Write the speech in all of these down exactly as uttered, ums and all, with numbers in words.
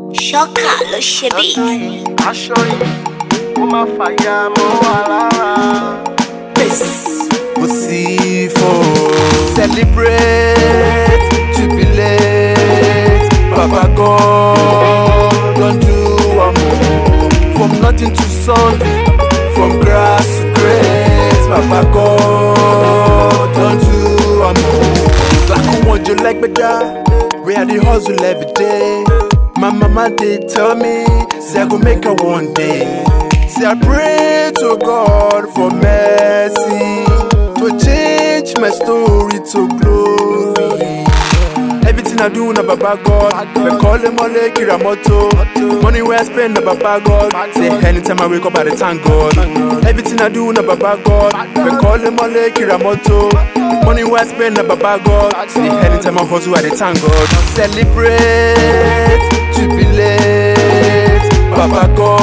Ṣọ́kà ló ṣe beat. Aṣọ yìí, ó máa fàyà mọ́ wa lára. Ó sì fò. Celebrate, jubilate, Baba God don do am o. From nothing to something, from grass to grace, Baba God don do am o. Like who want you like better, we are the hustle every day. My mama dey tell me, say I go make her one day. Say I pray to God for mercy, to change my story to glory. Everything I do na Baba God. They call him Ole Kiramoto. Money where I spend na Baba God. Say anytime I wake up I dey thank God. Everything I do na Baba God. They call him Ole Kiramoto. Money where I spend na Baba God. Say anytime I hustle I dey thank God. Celebrate, jubilate, Baba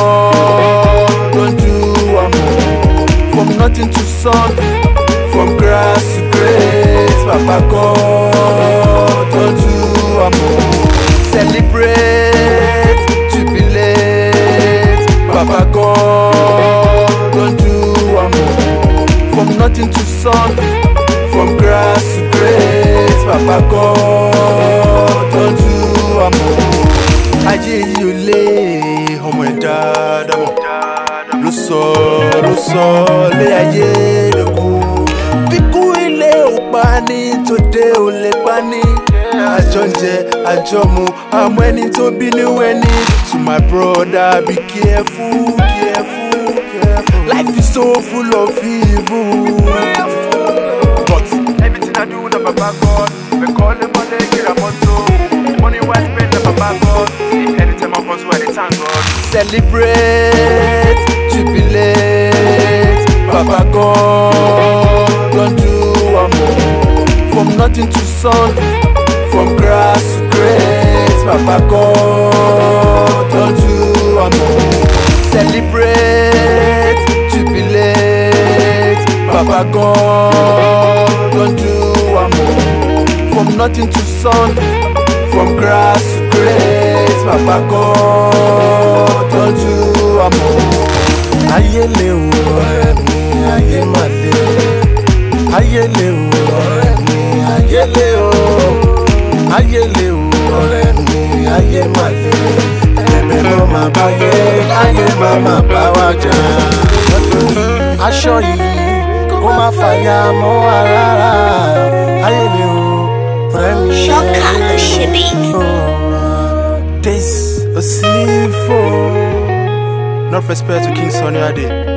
God don do am o. From nothing to something, from grass to grace, Baba God don do am o. Celebrate, jubilate, Baba God don do am o. From nothing to something, from grass to grace, Baba God don do am o. Ayé yìí ò lé ọmọ ẹ̀dá dámọ̀, ló sọ ló sọ lé ayé lóko. Bíkú ilé ò pa ní tòde ò lè pa ní. Àjọ ń jẹ àjọ mu àmọ́ ẹni tó bínú ẹni. To my brother, be careful, careful, careful. Life is so full of evil. But everything I do na Baba God. We call him Ole Kiramoto. Money well spent na Baba God. Anytime I hustle I dey thank God. Celebrate, jubilate, Baba God don do am o. From nothing to something, from grass to grace, Baba God don do am o. Celebrate, jubilate, Baba God don do am o. From nothing to something, from grass to grace, Baba God don do am o. Ayé le o ọ̀rẹ́ mi, ayé mà le. Ayé le o ọ̀rẹ́ mi, ayé le o. Ayé le o ọ̀rẹ́ mi, ayé mà le. Ẹ̀bẹ̀ ló máa bá yé, ayé máa máa bá wa jà. Aṣọ yìí kó má fàyà mọ́ wa rárá. Ayé le o ọ̀rẹ́ mi. Ṣọ́kà ló ṣe beat. This a sinful. Not respect to King Sunny Ade.